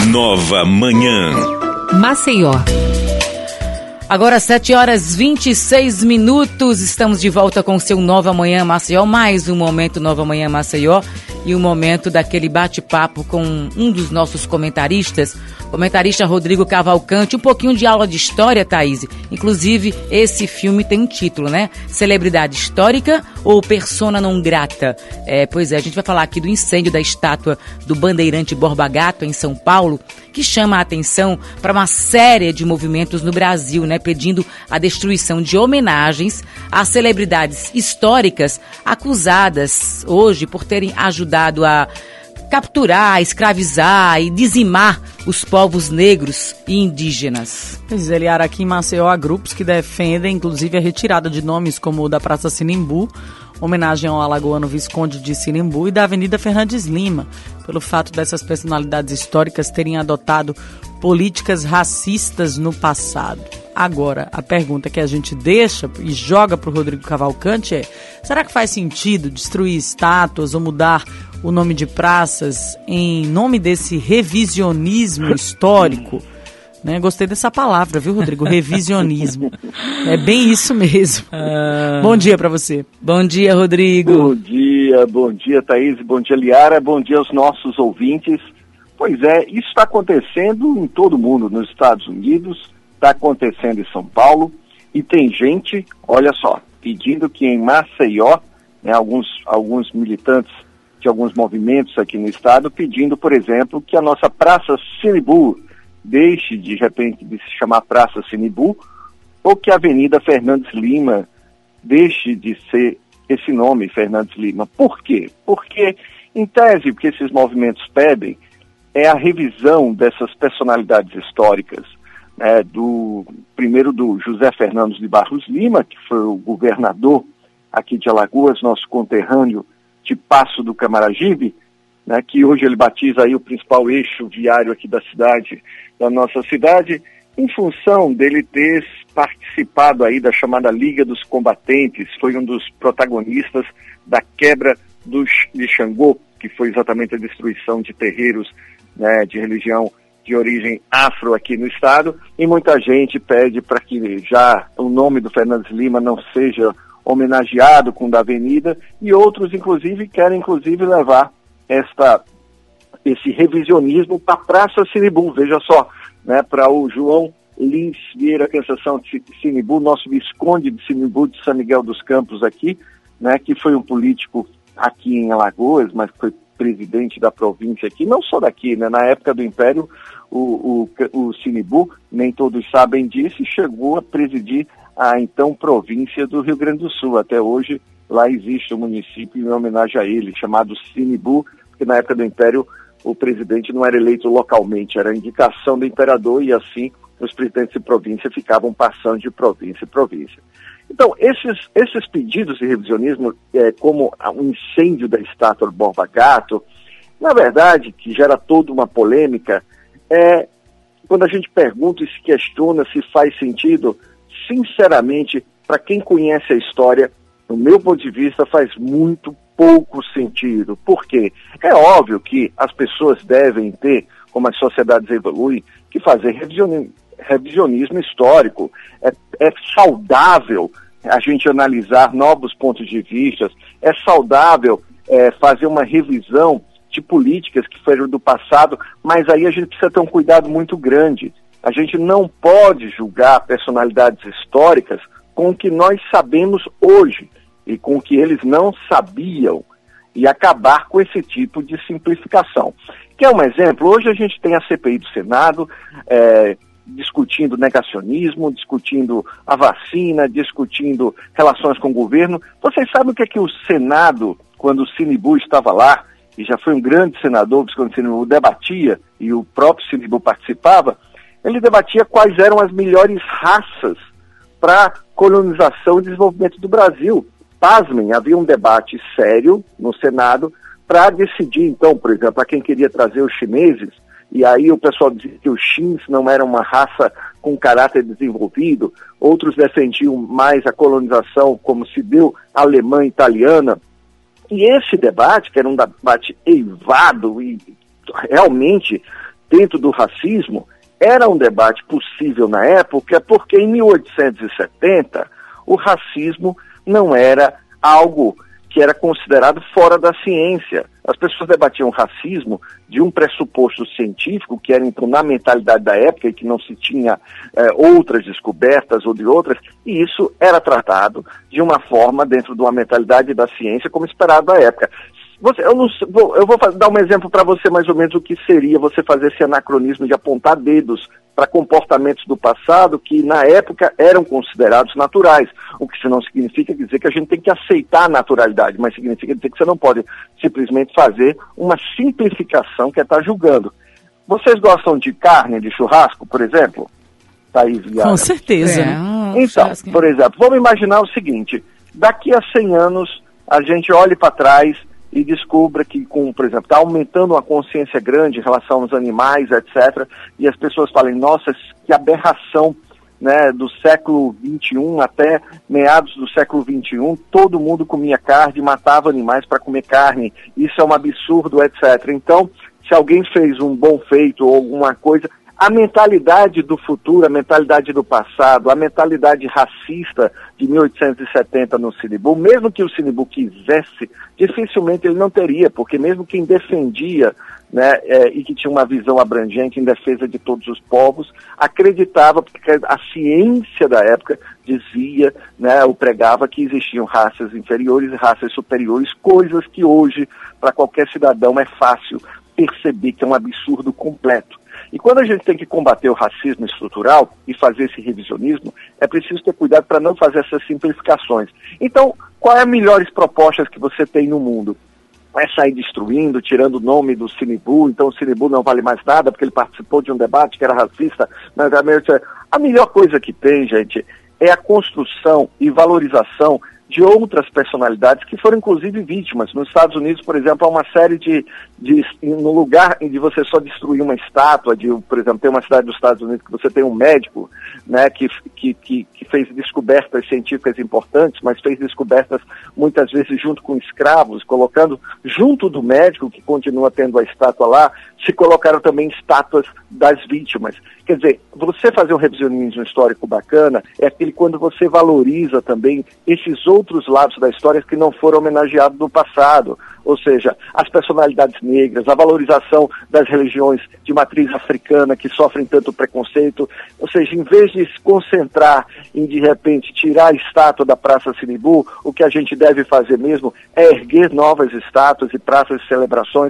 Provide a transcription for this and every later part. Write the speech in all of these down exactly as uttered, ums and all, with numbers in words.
Nova Manhã. Maceió. Agora sete horas e vinte e seis minutos, estamos de volta com o seu Nova Manhã Maceió, mais um momento Nova Manhã Maceió e um momento daquele bate-papo com um dos nossos comentaristas, comentarista Rodrigo Cavalcante, um pouquinho de aula de história, Thaís. Inclusive, esse filme tem um título, né? Celebridade Histórica ou Persona Não Grata? É, pois é, a gente vai falar aqui do incêndio da estátua do Bandeirante Borba Gato, em São Paulo, que chama a atenção para uma série de movimentos no Brasil, né, pedindo a destruição de homenagens a celebridades históricas acusadas hoje por terem ajudado a capturar, escravizar e dizimar os povos negros e indígenas. Pois é, Liara, aqui em Maceió há grupos que defendem, inclusive, a retirada de nomes como o da Praça Sinimbu, homenagem ao alagoano Visconde de Sinimbu, e da Avenida Fernandes Lima, pelo fato dessas personalidades históricas terem adotado políticas racistas no passado. Agora, a pergunta que a gente deixa e joga para o Rodrigo Cavalcante é: será que faz sentido destruir estátuas ou mudar o nome de praças em nome desse revisionismo histórico? Né? Gostei dessa palavra, viu, Rodrigo? Revisionismo. É bem isso mesmo. Ah, bom dia para você. Bom dia, Rodrigo. Bom dia, bom dia, Thaís. Bom dia, Liara. Bom dia aos nossos ouvintes. Pois é, isso está acontecendo em todo o mundo, nos Estados Unidos, está acontecendo em São Paulo, e tem gente, olha só, pedindo que em Maceió, né, alguns, alguns militantes de alguns movimentos aqui no estado, pedindo, por exemplo, que a nossa Praça Sinimbu deixe, de repente, de se chamar Praça Sinimbu, ou que a Avenida Fernandes Lima deixe de ser esse nome, Fernandes Lima. Por quê? Porque, em tese, o que esses movimentos pedem é a revisão dessas personalidades históricas, né, do, primeiro do José Fernando de Barros Lima, que foi o governador aqui de Alagoas, nosso conterrâneo de Passo do Camaragibe, né, que hoje ele batiza aí o principal eixo viário aqui da cidade, da nossa cidade, em função dele ter participado aí da chamada Liga dos Combatentes, foi um dos protagonistas da quebra do, de Xangô, que foi exatamente a destruição de terreiros, né, de religião de origem afro aqui no estado, e muita gente pede para que já o nome do Fernandes Lima não seja homenageado com o da avenida, e outros, inclusive, querem, inclusive, levar esta, esse revisionismo para a Praça Sinimbu, veja só, né, para o João Lins Vieira Cansação de Sinimbu, nosso Visconde de Sinimbu de São Miguel dos Campos aqui, né, que foi um político aqui em Alagoas, mas foi presidente da província aqui, não só daqui, né, na época do Império, o, o, o Sinimbu, nem todos sabem disso, chegou a presidir a então província do Rio Grande do Sul. Até hoje, lá existe um município em homenagem a ele, chamado Sinimbu, porque na época do Império o presidente não era eleito localmente, era indicação do imperador, e assim os presidentes de província ficavam passando de província em província. Então, esses, esses pedidos de revisionismo, é, como o incêndio da estátua do Borba Gato, na verdade, que gera toda uma polêmica, é quando a gente pergunta e se questiona se faz sentido, sinceramente, para quem conhece a história, no meu ponto de vista, faz muito pouco sentido. Por quê? É óbvio que as pessoas devem ter, como as sociedades evoluem, que fazer revisionismo, revisionismo histórico. É, é saudável a gente analisar novos pontos de vista, é saudável é, fazer uma revisão de políticas que foram do passado, mas aí a gente precisa ter um cuidado muito grande. A gente não pode julgar personalidades históricas com o que nós sabemos hoje e com o que eles não sabiam, e acabar com esse tipo de simplificação. Quer um exemplo? Hoje a gente tem a C P I do Senado, é, discutindo negacionismo, discutindo a vacina, discutindo relações com o governo. Vocês sabem o que é que o Senado, quando o Sinimbu estava lá, e já foi um grande senador, quando o Sinimbu debatia, e o próprio Sinimbu participava, ele debatia quais eram as melhores raças para colonização e desenvolvimento do Brasil. Pasmem, havia um debate sério no Senado para decidir, então, por exemplo, a quem queria trazer os chineses, e aí o pessoal dizia que os Xins não eram uma raça com caráter desenvolvido, outros defendiam mais a colonização, como se deu alemã e italiana. E esse debate, que era um debate eivado e realmente dentro do racismo, era um debate possível na época, porque em mil oitocentos e setenta o racismo não era algo que era considerado fora da ciência. As pessoas debatiam racismo de um pressuposto científico, que era então na mentalidade da época, e que não se tinha eh, outras descobertas ou de outras, e isso era tratado de uma forma dentro de uma mentalidade da ciência, como esperado da época. Você, eu, não, eu vou dar um exemplo para você mais ou menos o que seria você fazer esse anacronismo de apontar dedos para comportamentos do passado que na época eram considerados naturais, o que não significa dizer que a gente tem que aceitar a naturalidade, mas significa dizer que você não pode simplesmente fazer uma simplificação que é estar julgando. Vocês gostam de carne, de churrasco, por exemplo? Thaís Viara? Com certeza. É, então, por exemplo, vamos imaginar o seguinte, daqui a cem anos a gente olhe para trás e descubra que, com, por exemplo, está aumentando uma consciência grande em relação aos animais, etcétera, e as pessoas falem, nossa, que aberração, né, do século vinte e um até meados do século vinte e um, todo mundo comia carne, matava animais para comer carne, isso é um absurdo, etcétera. Então, se alguém fez um bom feito ou alguma coisa, a mentalidade do futuro, a mentalidade do passado, a mentalidade racista de mil oitocentos e setenta no Sinibu, mesmo que o Sinibu quisesse, dificilmente ele não teria, porque mesmo quem defendia, né, é, e que tinha uma visão abrangente em defesa de todos os povos, acreditava, porque a ciência da época dizia, né, ou pregava que existiam raças inferiores e raças superiores, coisas que hoje, para qualquer cidadão, é fácil perceber que é um absurdo completo. E quando a gente tem que combater o racismo estrutural e fazer esse revisionismo, é preciso ter cuidado para não fazer essas simplificações. Então, quais as melhores propostas que você tem no mundo? É sair destruindo, tirando o nome do Sinibu, então o Sinibu não vale mais nada porque ele participou de um debate que era racista. Mas a melhor coisa que tem, gente, é a construção e valorização de outras personalidades que foram inclusive vítimas. Nos Estados Unidos, por exemplo, há uma série de, de no lugar de você só destruir uma estátua, de, por exemplo, tem uma cidade dos Estados Unidos que você tem um médico, né, que, que, que, que fez descobertas científicas importantes, mas fez descobertas muitas vezes junto com escravos, colocando junto do médico, que continua tendo a estátua lá, se colocaram também estátuas das vítimas. Quer dizer, você fazer um revisionismo histórico bacana é aquele quando você valoriza também esses outros lados da história que não foram homenageados no passado, ou seja, as personalidades negras, a valorização das religiões de matriz africana que sofrem tanto preconceito, ou seja, em vez de se concentrar em, de repente, tirar a estátua da Praça Sinibu, o que a gente deve fazer mesmo é erguer novas estátuas e praças de celebrações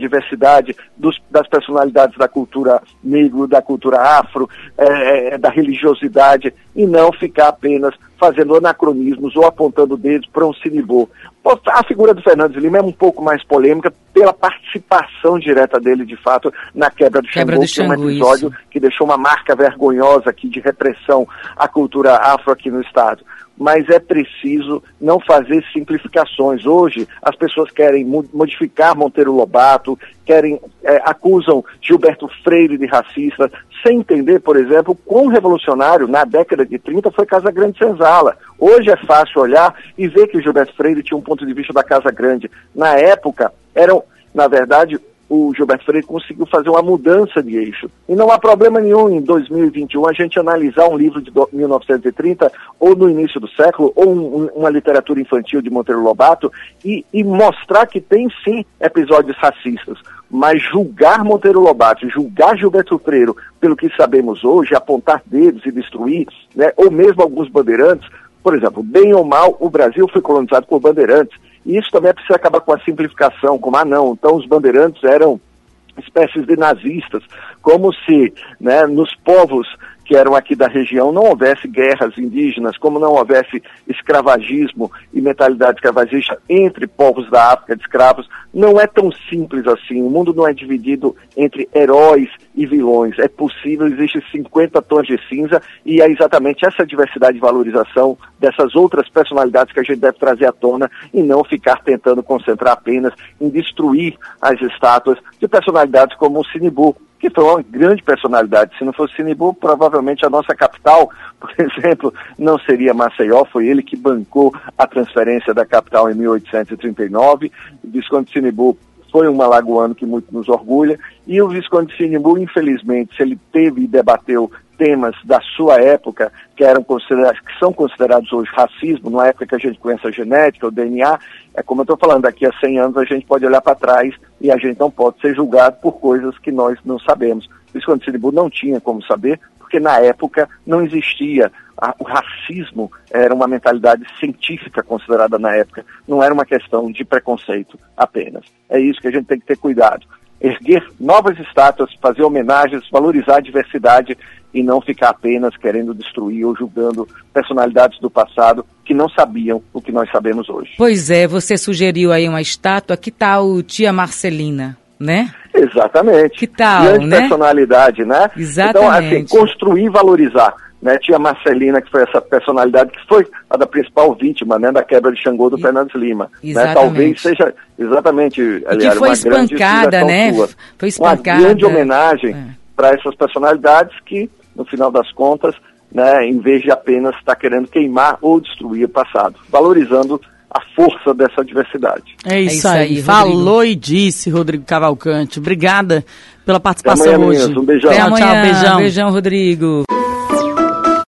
da diversidade, dos, das personalidades da cultura negra, da cultura afro, é, é, da religiosidade, e não ficar apenas fazendo anacronismos ou apontando dedos para um Sinibu. A figura do Fernandes Lima é um pouco mais polêmica pela participação direta dele, de fato, na quebra do quebra Xangô, do que é um Xangô, episódio isso. que deixou uma marca vergonhosa aqui de repressão à cultura afro aqui no estado. Mas é preciso não fazer simplificações. Hoje, as pessoas querem modificar Monteiro Lobato, querem, é, acusam Gilberto Freire de racista, sem entender, por exemplo, quão revolucionário na década de trinta foi Casa Grande Senzala. Hoje é fácil olhar e ver que o Gilberto Freire tinha um ponto de vista da Casa Grande. Na época, eram, na verdade, o Gilberto Freire conseguiu fazer uma mudança de eixo. E não há problema nenhum em dois mil e vinte e um a gente analisar um livro de mil novecentos e trinta, ou no início do século, ou um, uma literatura infantil de Monteiro Lobato, e, e mostrar que tem sim episódios racistas. Mas julgar Monteiro Lobato, julgar Gilberto Freire pelo que sabemos hoje, apontar dedos e destruir, né, ou mesmo alguns bandeirantes, por exemplo, bem ou mal, o Brasil foi colonizado por bandeirantes. E isso também é preciso acabar com a simplificação, como, ah não, então os bandeirantes eram espécies de nazistas, como se, né, nos povos que eram aqui da região não houvesse guerras indígenas, como não houvesse escravagismo e mentalidade escravagista entre povos da África de escravos. Não é tão simples assim. O mundo não é dividido entre heróis e vilões. É possível, existe cinquenta tons de cinza, e é exatamente essa diversidade e valorização dessas outras personalidades que a gente deve trazer à tona, e não ficar tentando concentrar apenas em destruir as estátuas de personalidades como o Sinibu, que foi uma grande personalidade. Se não fosse Sinibu, provavelmente a nossa capital, por exemplo, não seria Maceió. Foi ele que bancou a transferência da capital em mil oitocentos e trinta e nove. O Visconde Sinibu foi um alagoano que muito nos orgulha, e o Visconde de Sinimbu, infelizmente, se ele teve e debateu temas da sua época, que, eram considerados, que são considerados hoje racismo, na época que a gente conhece a genética, o D N A, é como eu estou falando, daqui a cem anos a gente pode olhar para trás e a gente não pode ser julgado por coisas que nós não sabemos. O Visconde de Sinimbu não tinha como saber, porque na época não existia, a, o racismo era uma mentalidade científica considerada na época, não era uma questão de preconceito apenas. É isso que a gente tem que ter cuidado. Erguer novas estátuas, fazer homenagens, valorizar a diversidade e não ficar apenas querendo destruir ou julgando personalidades do passado que não sabiam o que nós sabemos hoje. Pois é, você sugeriu aí uma estátua, que tal Tia Marcelina, né? Exatamente. Que tal, grande né? personalidade, né? Exatamente. Então, assim, construir e valorizar. Né, tia Marcelina, que foi essa personalidade que foi a da principal vítima, né, da quebra de Xangô do e, Fernandes Lima. Né, talvez seja exatamente, aliás, foi uma espancada, grande né? sua. Foi espancada. Uma grande homenagem é. para essas personalidades que, no final das contas, né, em vez de apenas estar querendo queimar ou destruir o passado, valorizando a força dessa diversidade. É isso, é isso aí. aí Falou e disse, Rodrigo Cavalcante. Obrigada pela participação Até amanhã, hoje. meninas. Um beijão. Até tchau, amanhã. Tchau, beijão. Beijão, Rodrigo.